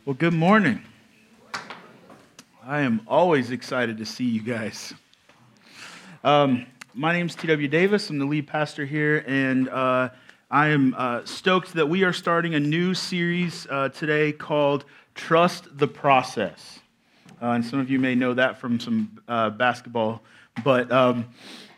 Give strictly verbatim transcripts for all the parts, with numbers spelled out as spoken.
Well, good morning. I am always excited to see you guys. Um, my name's T W Davis. I'm the lead pastor here, and uh, I am uh, stoked that we are starting a new series uh, today called Trust the Process. Uh, and some of you may know that from some uh, basketball, but um,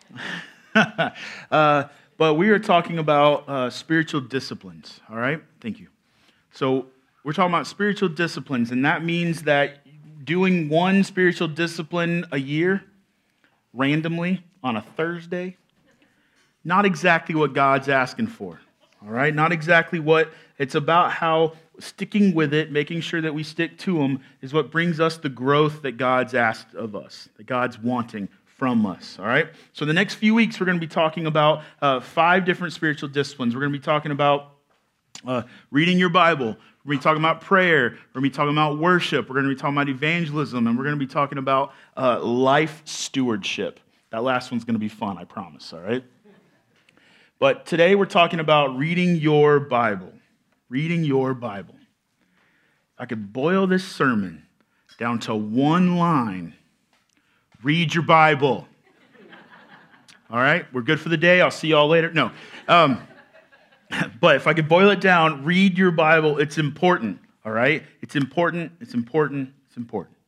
uh, but we are talking about uh, spiritual disciplines. All right, thank you. So we're talking about spiritual disciplines, and that means that doing one spiritual discipline a year, randomly, on a Thursday, not exactly what God's asking for, all right? Not exactly what, it's about how sticking with it, making sure that we stick to them, is what brings us the growth that God's asked of us, that God's wanting from us, all right? So the next few weeks, we're going to be talking about uh, five different spiritual disciplines. We're going to be talking about uh, reading your Bible. We're going to be talking about prayer. We're going to be talking about worship. We're going to be talking about evangelism. And we're going to be talking about uh, life stewardship. That last one's going to be fun, I promise, all right? But today we're talking about reading your Bible. Reading your Bible. If I could boil this sermon down to one line, read your Bible. All right? We're good for the day. I'll see you all later. No. Um... But if I could boil it down, read your Bible. It's important, all right? It's important, it's important, it's important.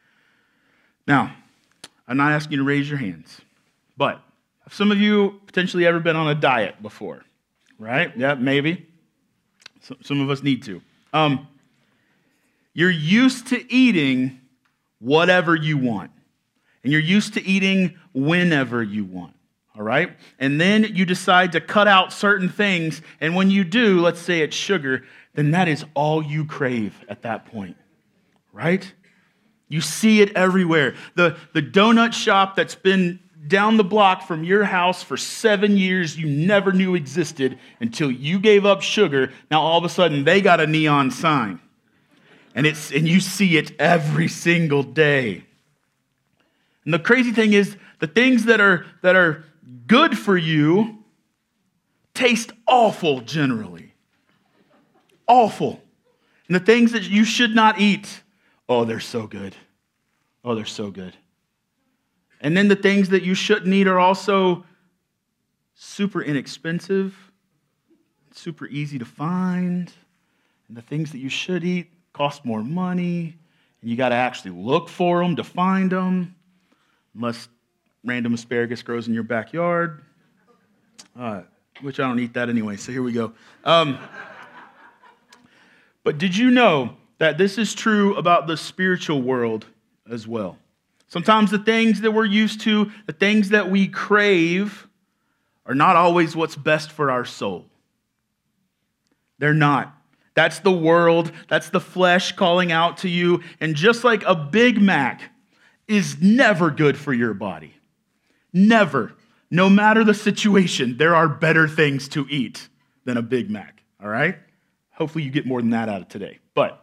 Now, I'm not asking you to raise your hands, but have some of you potentially ever been on a diet before, right? Yeah, maybe. Some of us need to. Um, you're used to eating whatever you want, and you're used to eating whenever you want. All right? And then you decide to cut out certain things, and when you do, let's say it's sugar, then that is all you crave at that point, right? You see it everywhere. The, the donut shop that's been down the block from your house for seven years you never knew existed until you gave up sugar. Now all of a sudden they got a neon sign, and it's and you see it every single day. And the crazy thing is, the things that are that are good for you taste awful generally. Awful. And the things that you should not eat, oh, they're so good. Oh, they're so good. And then the things that you shouldn't eat are also super inexpensive, super easy to find. And the things that you should eat cost more money, and you got to actually look for them to find them, unless random asparagus grows in your backyard, uh, which I don't eat that anyway, so here we go. Um, but did you know that this is true about the spiritual world as well? Sometimes the things that we're used to, the things that we crave, are not always what's best for our soul. They're not. That's the world, that's the flesh calling out to you, and just like a Big Mac is never good for your body. Never. No matter the situation, there are better things to eat than a Big Mac, all right? Hopefully you get more than that out of today. But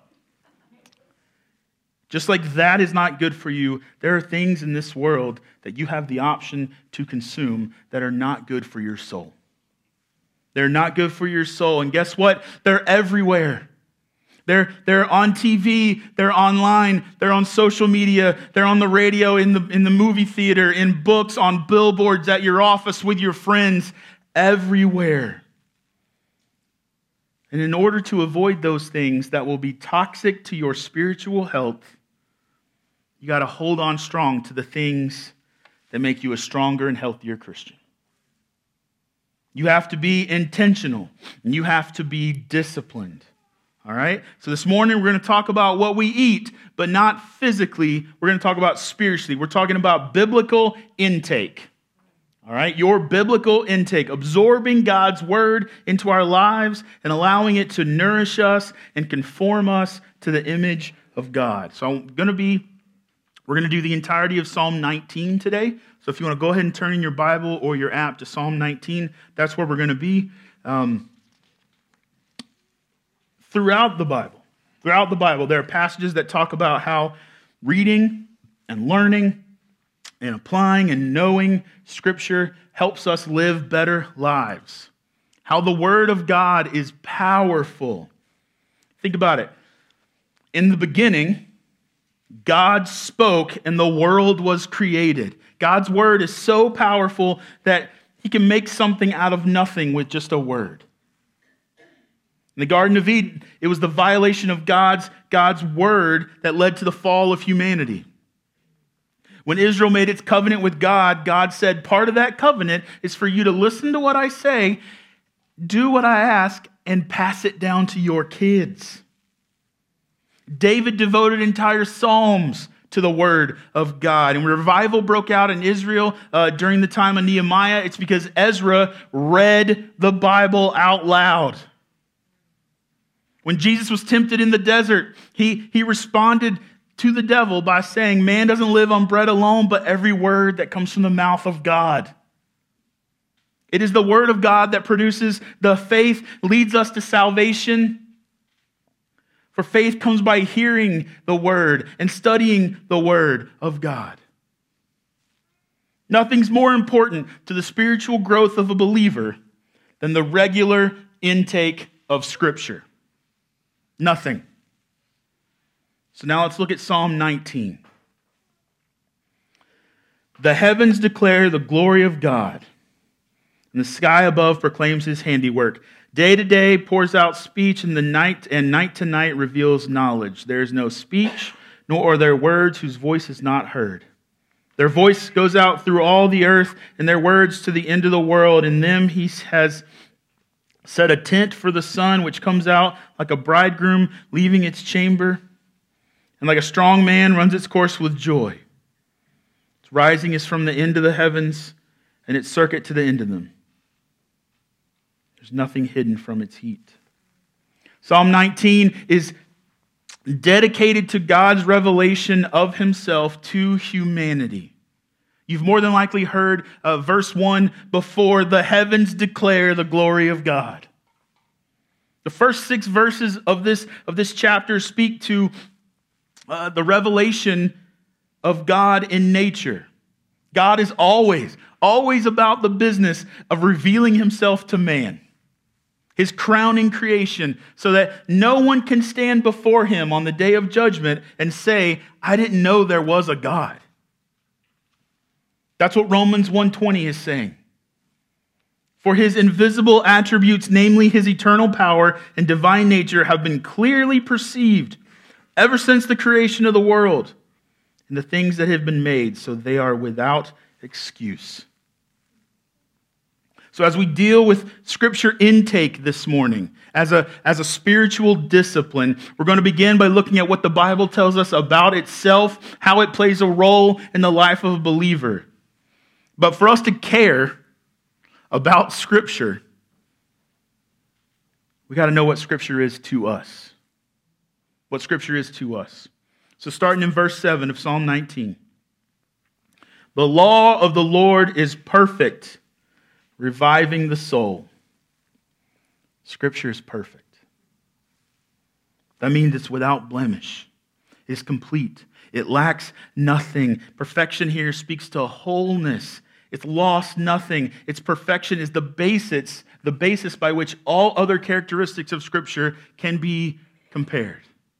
just like that is not good for you, there are things in this world that you have the option to consume that are not good for your soul. They're not good for your soul. And guess what? They're everywhere. They're, they're on T V, they're online, they're on social media, they're on the radio, in the, in the movie theater, in books, on billboards, at your office, with your friends, everywhere. And in order to avoid those things that will be toxic to your spiritual health, you got to hold on strong to the things that make you a stronger and healthier Christian. You have to be intentional, and you have to be disciplined. All right? So this morning we're going to talk about what we eat, but not physically. We're going to talk about spiritually. We're talking about biblical intake. All right? Your biblical intake, absorbing God's word into our lives and allowing it to nourish us and conform us to the image of God. So I'm going to be, we're going to do the entirety of Psalm nineteen today. So if you want to go ahead and turn in your Bible or your app to Psalm nineteen, that's where we're going to be. Um, Throughout the Bible, throughout the Bible, there are passages that talk about how reading and learning and applying and knowing Scripture helps us live better lives. How the Word of God is powerful. Think about it. In the beginning, God spoke and the world was created. God's word is so powerful that he can make something out of nothing with just a word. In the Garden of Eden, it was the violation of God's, God's word that led to the fall of humanity. When Israel made its covenant with God, God said, part of that covenant is for you to listen to what I say, do what I ask, and pass it down to your kids. David devoted entire psalms to the word of God. And when revival broke out in Israel uh, during the time of Nehemiah, it's because Ezra read the Bible out loud. When Jesus was tempted in the desert, he, he responded to the devil by saying, man doesn't live on bread alone, but every word that comes from the mouth of God. It is the word of God that produces the faith, leads us to salvation. For faith comes by hearing the word and studying the word of God. Nothing's more important to the spiritual growth of a believer than the regular intake of Scripture. Nothing. So now let's look at Psalm nineteen. The heavens declare the glory of God, and the sky above proclaims his handiwork. Day to day pours out speech, and the night and night to night reveals knowledge. There is no speech, nor are there words whose voice is not heard. Their voice goes out through all the earth, and their words to the end of the world. In them he has set a tent for the sun, which comes out like a bridegroom leaving its chamber, and like a strong man runs its course with joy. Its rising is from the end of the heavens, and its circuit to the end of them. There's nothing hidden from its heat. Psalm nineteen is dedicated to God's revelation of himself to humanity. You've more than likely heard uh, verse one before, the heavens declare the glory of God. The first six verses of this, of this chapter speak to uh, the revelation of God in nature. God is always, always about the business of revealing himself to man. His crowning creation, so that no one can stand before him on the day of judgment and say, I didn't know there was a God. That's what Romans one twenty is saying. For his invisible attributes, namely his eternal power and divine nature, have been clearly perceived ever since the creation of the world and the things that have been made, so they are without excuse. So as we deal with Scripture intake this morning, as a, as a spiritual discipline, we're going to begin by looking at what the Bible tells us about itself, how it plays a role in the life of a believer. But for us to care about Scripture, we got to know what Scripture is to us. What Scripture is to us. So starting in verse seven of Psalm nineteen. The law of the Lord is perfect, reviving the soul. Scripture is perfect. That means it's without blemish. It's complete. It lacks nothing. Perfection here speaks to wholeness. It's lost nothing. Its perfection is the basis, the basis by which all other characteristics of Scripture can be compared.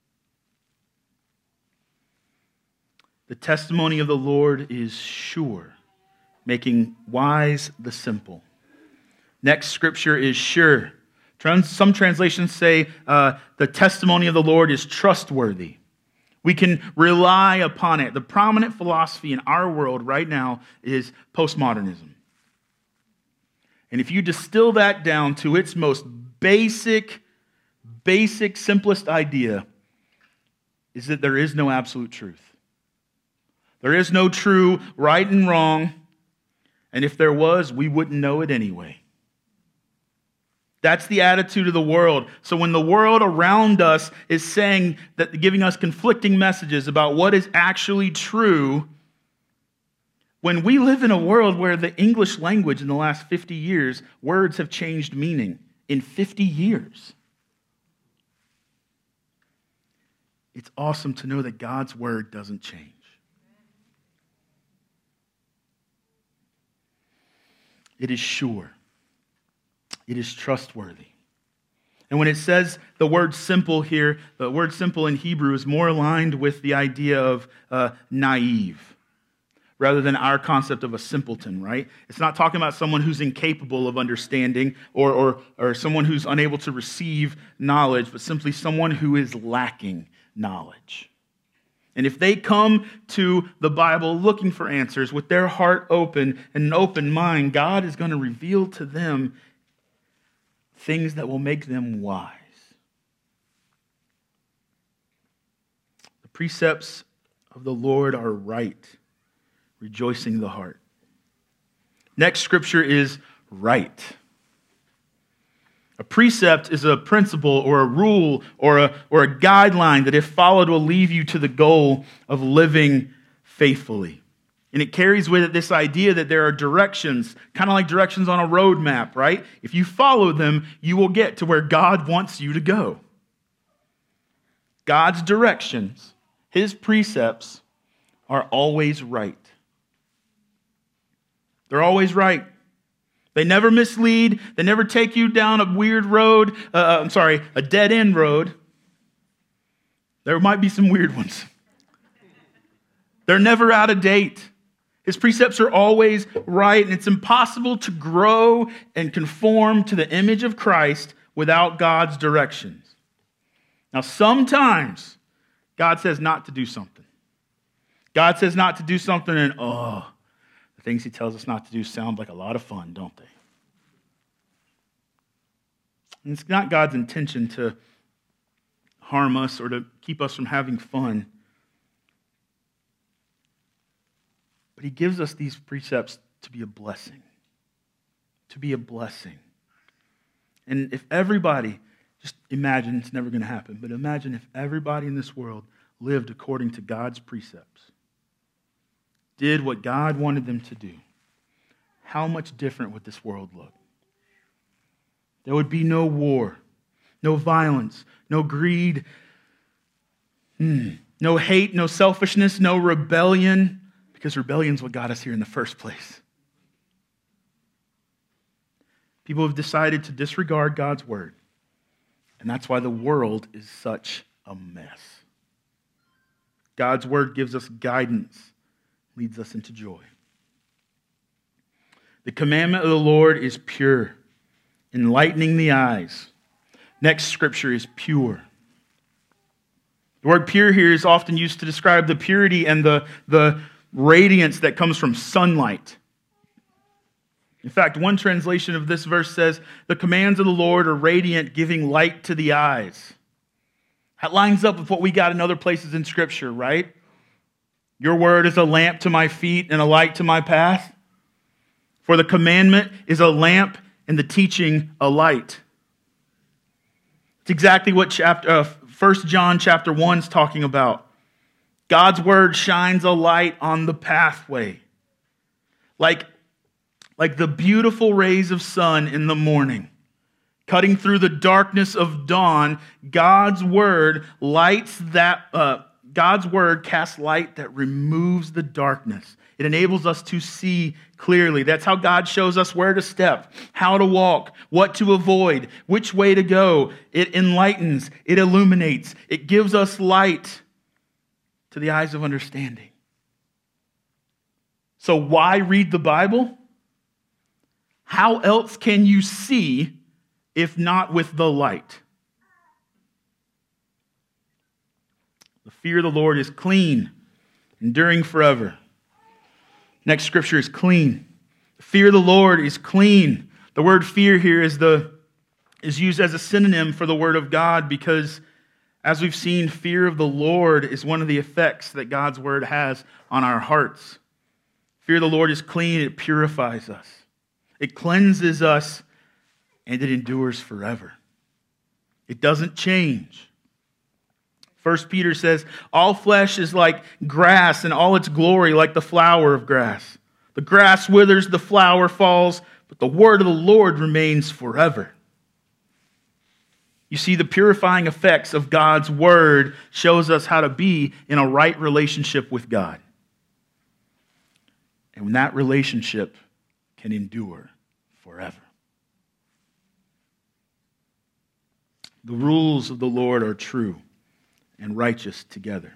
The testimony of the Lord is sure, making wise the simple. Next scripture is sure. Some translations say uh, the testimony of the Lord is trustworthy. We can rely upon it. The prominent philosophy in our world right now is postmodernism. And if you distill that down to its most basic, basic, simplest idea, is that there is no absolute truth. There is no true right and wrong. And if there was, we wouldn't know it anyway. That's the attitude of the world. So when the world around us is saying that, giving us conflicting messages about what is actually true, when we live in a world where the English language in the last fifty years, words have changed meaning in fifty years. It's awesome to know that God's word doesn't change. It is sure. It is trustworthy. And when it says the word simple here, the word simple in Hebrew is more aligned with the idea of uh, naive, rather than our concept of a simpleton, right? It's not talking about someone who's incapable of understanding or, or, or someone who's unable to receive knowledge, but simply someone who is lacking knowledge. And if they come to the Bible looking for answers with their heart open and an open mind, God is going to reveal to them things that will make them wise. The precepts of the Lord are right, rejoicing the heart. Next scripture is right. A precept is a principle or a rule or a, or a guideline that if followed will lead you to the goal of living faithfully. And it carries with it this idea that there are directions, kind of like directions on a road map, right? If you follow them, you will get to where God wants you to go. God's directions, His precepts, are always right. They're always right. They never mislead. They never take you down a weird road. Uh, I'm sorry, a dead-end road. There might be some weird ones. They're never out of date. His precepts are always right, and it's impossible to grow and conform to the image of Christ without God's directions. Now, sometimes God says not to do something. God says not to do something, and oh, the things He tells us not to do sound like a lot of fun, don't they? And it's not God's intention to harm us or to keep us from having fun. But He gives us these precepts to be a blessing. To be a blessing. And if everybody, just imagine, it's never going to happen, but imagine if everybody in this world lived according to God's precepts, did what God wanted them to do, how much different would this world look? There would be no war, no violence, no greed, hmm, no hate, no selfishness, no rebellion, because rebellion's what got us here in the first place. People have decided to disregard God's word, and that's why the world is such a mess. God's word gives us guidance, leads us into joy. The commandment of the Lord is pure, enlightening the eyes. Next scripture is pure. The word pure here is often used to describe the purity and the, the radiance that comes from sunlight. In fact, one translation of this verse says, the commands of the Lord are radiant, giving light to the eyes. That lines up with what we got in other places in Scripture, right? Your word is a lamp to my feet and a light to my path. For the commandment is a lamp and the teaching a light. It's exactly what chapter, uh, First John chapter one is talking about. God's word shines a light on the pathway. Like, like the beautiful rays of sun in the morning. Cutting through the darkness of dawn, God's word lights that, uh, God's word casts light that removes the darkness. It enables us to see clearly. That's how God shows us where to step, how to walk, what to avoid, which way to go. It enlightens, it illuminates, it gives us light to the eyes of understanding. So why read the Bible? How else can you see if not with the light? The fear of the Lord is clean, enduring forever. Next scripture is clean. The fear of the Lord is clean. The word fear here is the is used as a synonym for the word of God because, as we've seen, fear of the Lord is one of the effects that God's word has on our hearts. Fear of the Lord is clean. It purifies us. It cleanses us, and it endures forever. It doesn't change. First Peter says, all flesh is like grass, and all its glory like the flower of grass. The grass withers, the flower falls, but the word of the Lord remains forever. You see, the purifying effects of God's word shows us how to be in a right relationship with God. And when that relationship can endure forever. The rules of the Lord are true and righteous together.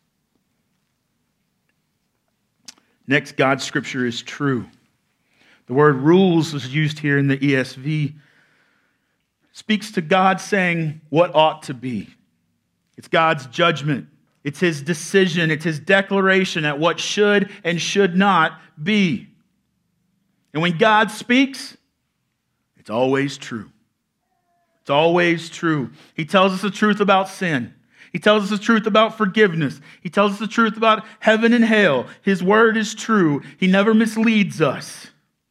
Next, God's scripture is true. The word rules is used here in the E S V. It speaks to God saying what ought to be. It's God's judgment. It's his decision. It's his declaration at what should and should not be. And when God speaks, it's always true. It's always true. He tells us the truth about sin. He tells us the truth about forgiveness. He tells us the truth about heaven and hell. His word is true. He never misleads us.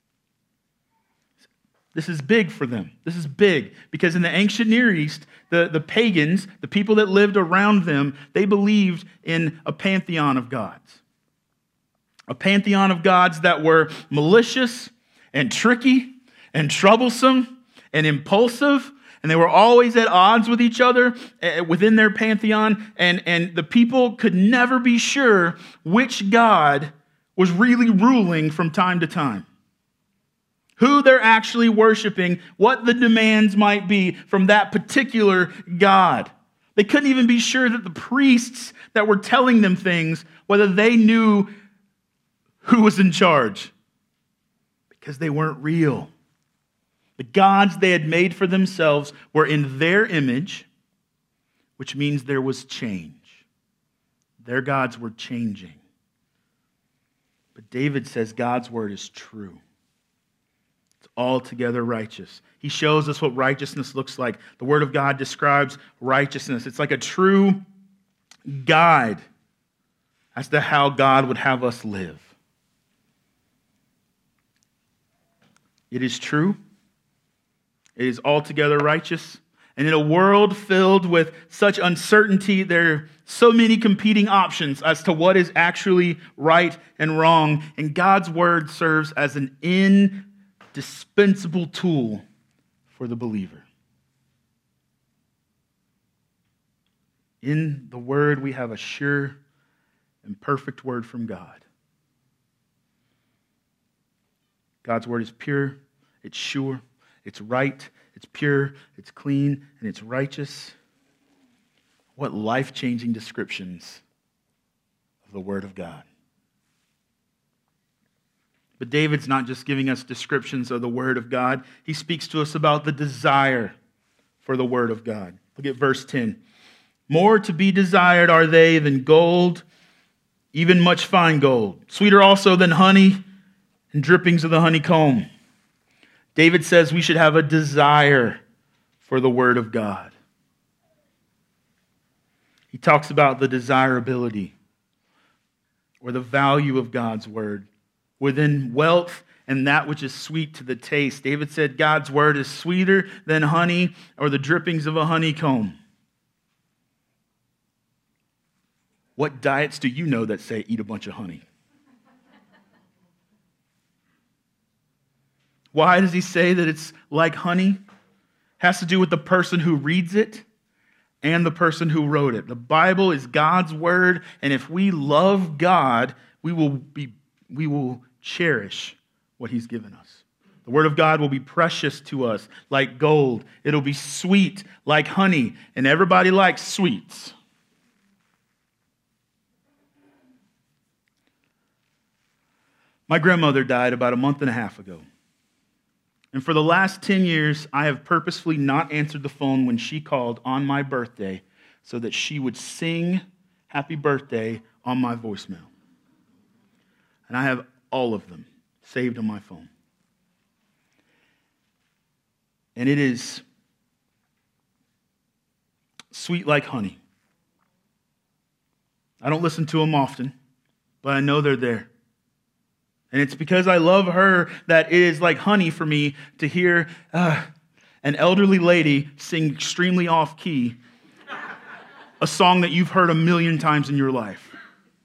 This is big for them. This is big because in the ancient Near East, the, the pagans, the people that lived around them, they believed in a pantheon of gods. A pantheon of gods that were malicious and tricky and troublesome and impulsive. And they were always at odds with each other within their pantheon. And, and the people could never be sure which God was really ruling from time to time. Who they're actually worshiping, what the demands might be from that particular God. They couldn't even be sure that the priests that were telling them things, whether they knew who was in charge. Because they weren't real. The gods they had made for themselves were in their image, which means there was change. Their gods were changing. But David says God's word is true. It's altogether righteous. He shows us what righteousness looks like. The word of God describes righteousness. It's like a true guide as to how God would have us live. It is true. It is altogether righteous. And in a world filled with such uncertainty, there are so many competing options as to what is actually right and wrong. And God's word serves as an indispensable tool for the believer. In the word, we have a sure and perfect word from God. God's word is pure, it's sure, it's right, it's pure, it's clean, and it's righteous. What life-changing descriptions of the Word of God. But David's not just giving us descriptions of the Word of God. He speaks to us about the desire for the Word of God. Look at verse ten. More to be desired are they than gold, even much fine gold. Sweeter also than honey and drippings of the honeycomb. David says we should have a desire for the Word of God. He talks about the desirability or the value of God's Word. Within wealth and that which is sweet to the taste. David said God's Word is sweeter than honey or the drippings of a honeycomb. What diets do you know that say eat a bunch of honey? Why does he say that it's like honey? It has to do with the person who reads it and the person who wrote it. The Bible is God's word, and if we love God, we will be we will cherish what he's given us. The word of God will be precious to us like gold. It'll be sweet like honey, and everybody likes sweets. My grandmother died about a month and a half ago. And for the last ten years, I have purposefully not answered the phone when she called on my birthday so that she would sing happy birthday on my voicemail. And I have all of them saved on my phone. And it is sweet like honey. I don't listen to them often, but I know they're there. And it's because I love her that it is like honey for me to hear uh, an elderly lady sing extremely off-key a song that you've heard a million times in your life.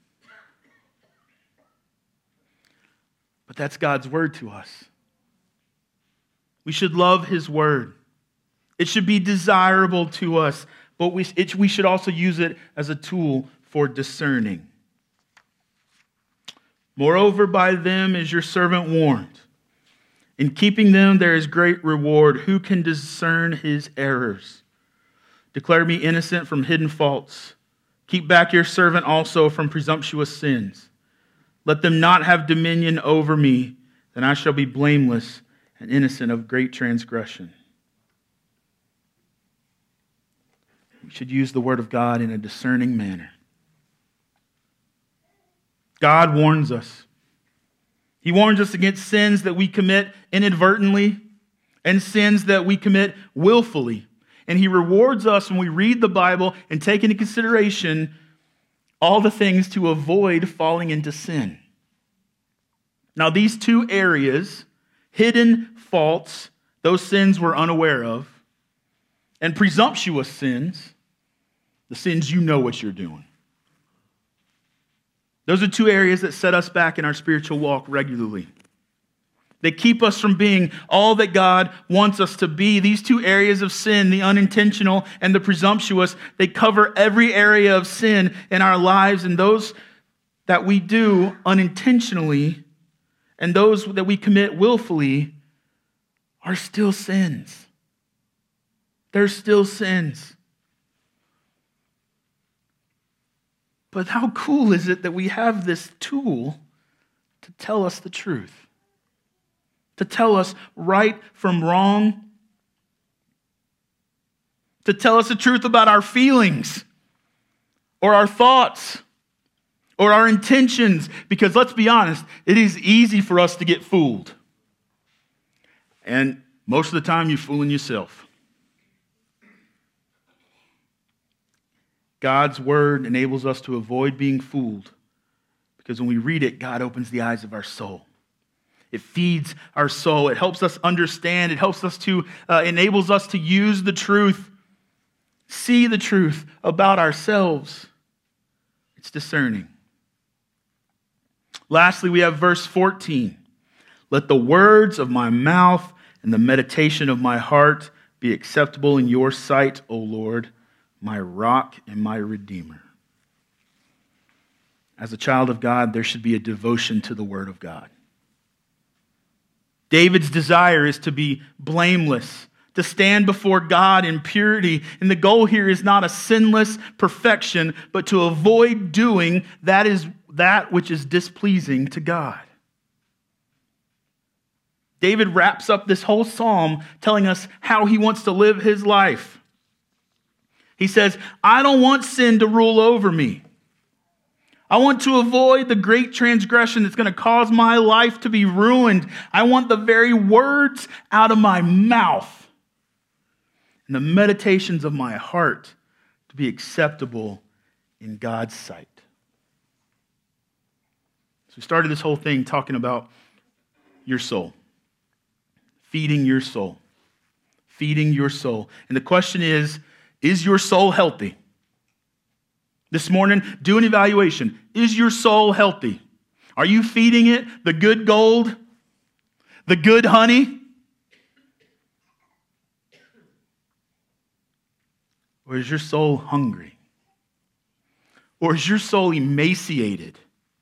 But that's God's word to us. We should love his word. It should be desirable to us, but we, it, we should also use it as a tool for discerning. Moreover, by them is your servant warned. In keeping them, there is great reward. Who can discern his errors? Declare me innocent from hidden faults. Keep back your servant also from presumptuous sins. Let them not have dominion over me, then I shall be blameless and innocent of great transgression. We should use the word of God in a discerning manner. God warns us. He warns us against sins that we commit inadvertently and sins that we commit willfully. And he rewards us when we read the Bible and take into consideration all the things to avoid falling into sin. Now, these two areas, hidden faults, those sins we're unaware of, and presumptuous sins, the sins you know what you're doing. Those are two areas that set us back in our spiritual walk regularly. They keep us from being all that God wants us to be. These two areas of sin, the unintentional and the presumptuous, they cover every area of sin in our lives, and those that we do unintentionally and those that we commit willfully are still sins. They're still sins. But how cool is it that we have this tool to tell us the truth? To tell us right from wrong? To tell us the truth about our feelings or our thoughts or our intentions? Because let's be honest, it is easy for us to get fooled. And most of the time you're fooling yourself. God's word enables us to avoid being fooled because when we read it, God opens the eyes of our soul. It feeds our soul. It helps us understand. It helps us to, uh, enables us to use the truth, see the truth about ourselves. It's discerning. Lastly, we have verse fourteen. Let the words of my mouth and the meditation of my heart be acceptable in your sight, O Lord, my rock and my redeemer. As a child of God, there should be a devotion to the word of God. David's desire is to be blameless, to stand before God in purity. And the goal here is not a sinless perfection, but to avoid doing that is that which is displeasing to God. David wraps up this whole psalm telling us how he wants to live his life. He says, I don't want sin to rule over me. I want to avoid the great transgression that's going to cause my life to be ruined. I want the very words out of my mouth and the meditations of my heart to be acceptable in God's sight. So we started this whole thing talking about your soul, feeding your soul, feeding your soul. And the question is, is your soul healthy? This morning, do an evaluation. Is your soul healthy? Are you feeding it the good gold, the good honey? Or is your soul hungry? Or is your soul emaciated?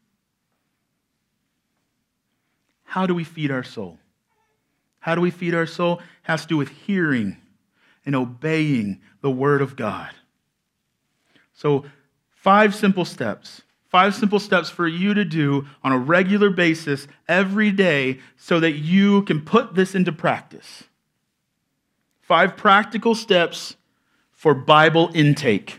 How do we feed our soul? How do we feed our soul? It has to do with hearing and obeying the word of God. So, Five simple steps. Five simple steps for you to do on a regular basis every day so that you can put this into practice. Five practical steps for Bible intake.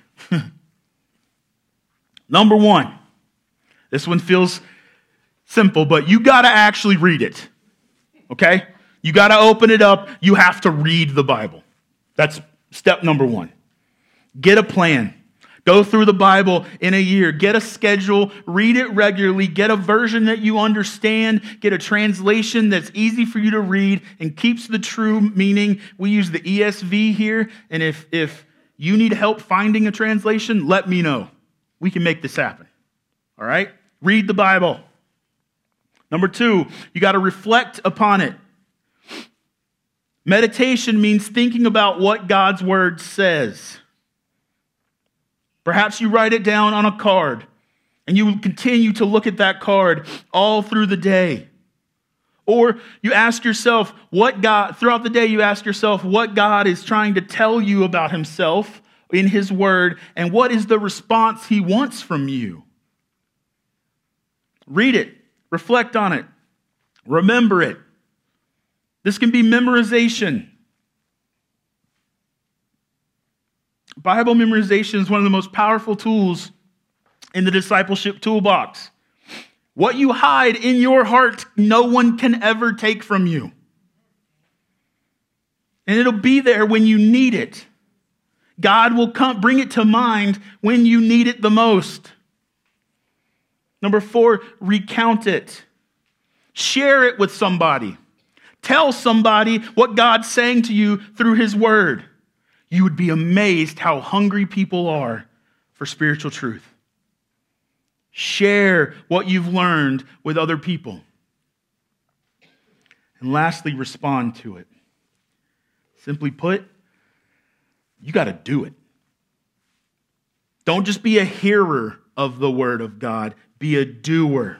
Number one. This one feels simple, but you got to actually read it. Okay? You got to open it up. You have to read the Bible. That's step number one. Get a plan. Go through the Bible in a year. Get a schedule. Read it regularly. Get a version that you understand. Get a translation that's easy for you to read and keeps the true meaning. We use the E S V here. And if, if you need help finding a translation, let me know. We can make this happen. All right? Read the Bible. Number two, you got to reflect upon it. Meditation means thinking about what God's word says. Perhaps you write it down on a card and you continue to look at that card all through the day. Or you ask yourself what God, throughout the day you ask yourself what God is trying to tell you about himself in his word, and what is the response he wants from you? Read it, reflect on it, remember it. This can be memorization. Bible memorization is one of the most powerful tools in the discipleship toolbox. What you hide in your heart, no one can ever take from you. And it'll be there when you need it. God will come bring it to mind when you need it the most. Number four, recount it. Share it with somebody. Tell somebody what God's saying to you through his word. You would be amazed how hungry people are for spiritual truth. Share what you've learned with other people. And lastly, respond to it. Simply put, you got to do it. Don't just be a hearer of the word of God. Be a doer.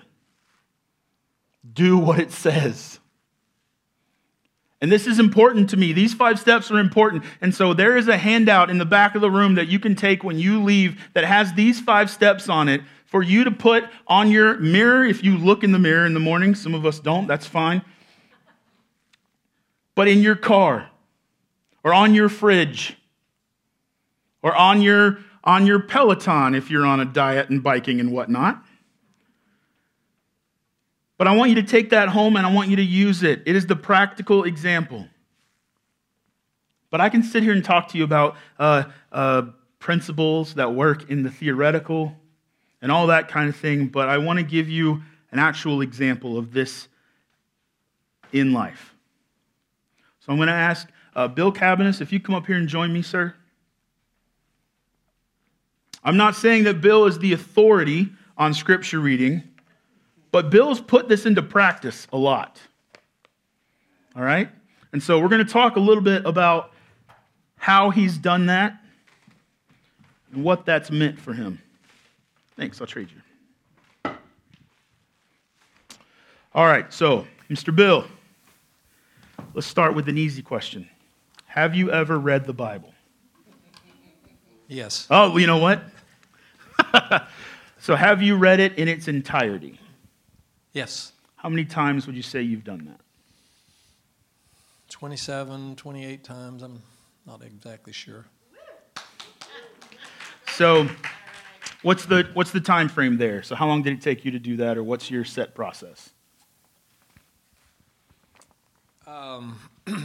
Do what it says. And this is important to me. These five steps are important. And so there is a handout in the back of the room that you can take when you leave that has these five steps on it for you to put on your mirror. If you look in the mirror in the morning, some of us don't, that's fine. But in your car, or on your fridge, or on your, on your Peloton if you're on a diet and biking and whatnot. But I want you to take that home and I want you to use it. It is the practical example. But I can sit here and talk to you about uh, uh, principles that work in the theoretical and all that kind of thing, but I want to give you an actual example of this in life. So I'm going to ask uh, Bill Cabanis, if you come up here and join me, sir. I'm not saying that Bill is the authority on scripture reading, but Bill's put this into practice a lot. All right? And so we're going to talk a little bit about how he's done that and what that's meant for him. Thanks, I'll trade you. All right, so, Mister Bill, let's start with an easy question. Have you ever read the Bible? Yes. Oh, well, you know what? So have you read it in its entirety? Yes. How many times would you say you've done that? twenty-seven, twenty-eight times. I'm not exactly sure. So what's the what's the time frame there? So how long did it take you to do that, or what's your set process? Um,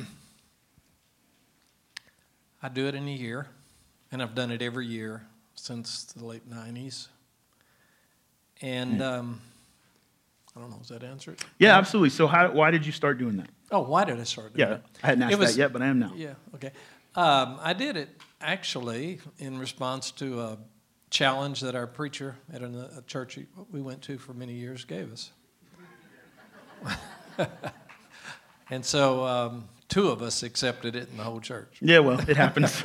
I do it in a year, and I've done it every year since the late nineties. And um, I don't know, does that answer it? Yeah, absolutely. So how, why did you start doing that? Oh, why did I start doing Yeah, it? I hadn't asked It was- that yet, but I am now. Yeah, okay. Um, I did it actually in response to a challenge that our preacher at a, a church we went to for many years gave us. And so um, two of us accepted it in the whole church. Yeah, well, it happens.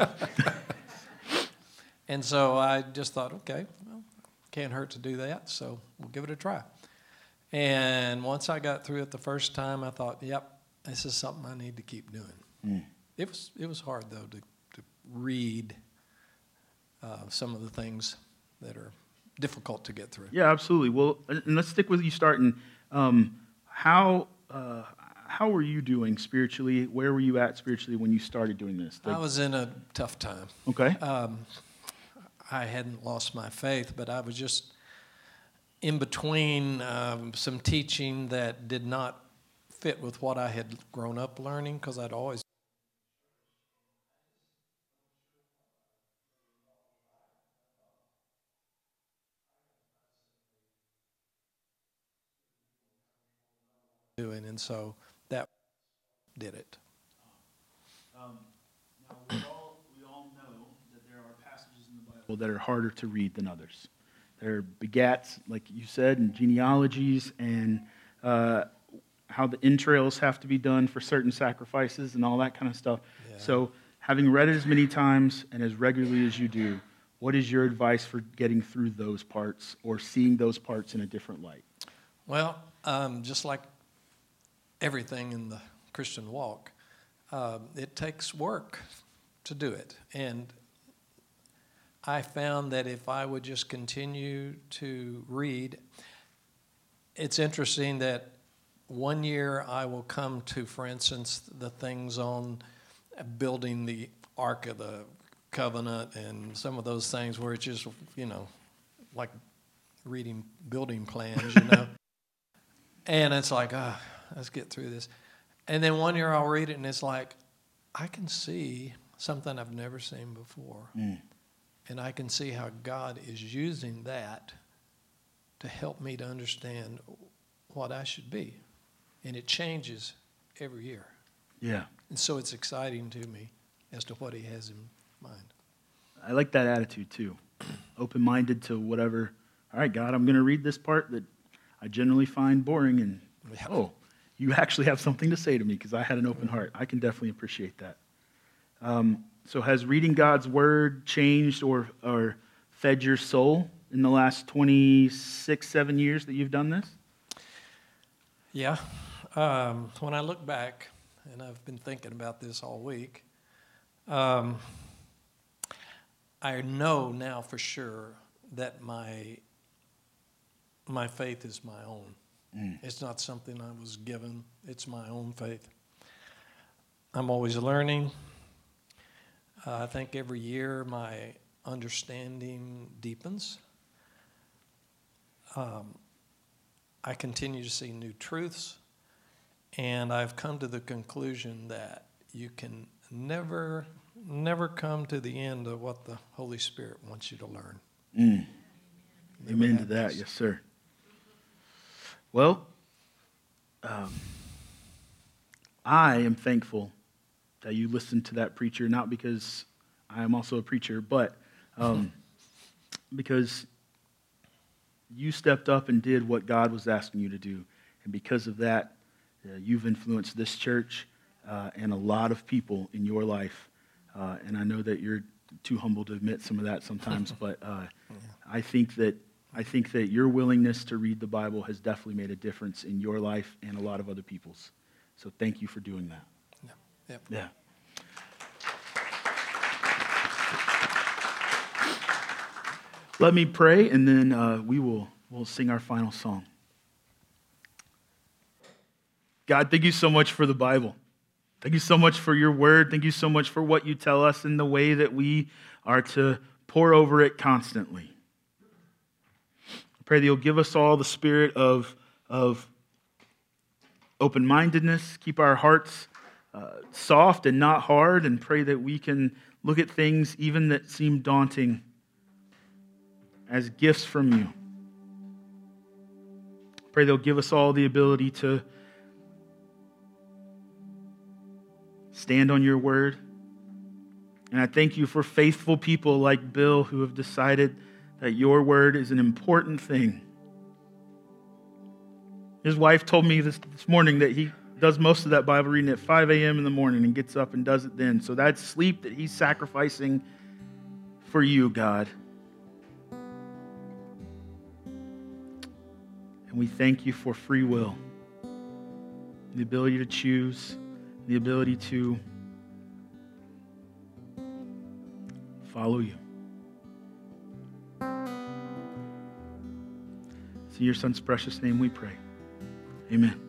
And so I just thought, okay, well, can't hurt to do that, so we'll give it a try. And once I got through it the first time, I thought, yep, this is something I need to keep doing. Mm. It was it was hard, though, to, to read uh, some of the things that are difficult to get through. Yeah, absolutely. Well, and let's stick with you starting. Um, how uh, how were you doing spiritually? Where were you at spiritually when you started doing this? Like, I was in a tough time. Okay. Um, I hadn't lost my faith, but I was just in between um, some teaching that did not fit with what I had grown up learning, because I'd always doing, and so that did it. Um, now we all we all know that there are passages in the Bible that are harder to read than others. There are begats, like you said, and genealogies, and uh, how the entrails have to be done for certain sacrifices and all that kind of stuff. Yeah. So, having read it as many times and as regularly as you do, what is your advice for getting through those parts or seeing those parts in a different light? Well, um, just like everything in the Christian walk, uh, it takes work to do it. And I found that if I would just continue to read, it's interesting that one year I will come to, for instance, the things on building the Ark of the Covenant and some of those things where it's just, you know, like reading building plans, you know. And it's like, ah, oh, let's get through this. And then one year I'll read it and it's like, I can see something I've never seen before. Mm. And I can see how God is using that to help me to understand what I should be. And it changes every year. Yeah. And so it's exciting to me as to what he has in mind. I like that attitude too. Open-minded to whatever. All right, God, I'm going to read this part that I generally find boring, and yeah. oh, you actually have something to say to me because I had an open heart. I can definitely appreciate that. Um, so has reading God's word changed or, or fed your soul in the last twenty-six, seven years that you've done this? Yeah. Um, when I look back, and I've been thinking about this all week, um, I know now for sure that my my faith is my own. Mm. It's not something I was given. It's my own faith. I'm always learning. Uh, I think every year my understanding deepens. Um, I continue to see new truths, and I've come to the conclusion that you can never, never come to the end of what the Holy Spirit wants you to learn. Mm. Amen to that, yes, sir. Well, um, I am thankful that you listened to that preacher, not because I am also a preacher, but um, because you stepped up and did what God was asking you to do. And because of that, uh, you've influenced this church uh, and a lot of people in your life. Uh, and I know that you're too humble to admit some of that sometimes, but uh, yeah. I think that I think that your willingness to read the Bible has definitely made a difference in your life and a lot of other people's. So thank you for doing that. Yeah. Yep. Yeah. Let me pray, and then uh, we will we'll sing our final song. God, thank you so much for the Bible. Thank you so much for your word. Thank you so much for what you tell us in the way that we are to pore over it constantly. I pray that you'll give us all the spirit of, of open-mindedness, keep our hearts uh, soft and not hard, and pray that we can look at things even that seem daunting as gifts from you. Pray they'll give us all the ability to stand on your word. And I thank you for faithful people like Bill who have decided that your word is an important thing. His wife told me this, this morning that he does most of that Bible reading at five a.m. in the morning and gets up and does it then. So that's sleep that he's sacrificing for you, God. And we thank you for free will, the ability to choose, the ability to follow you. It's in your Son's precious name we pray. Amen.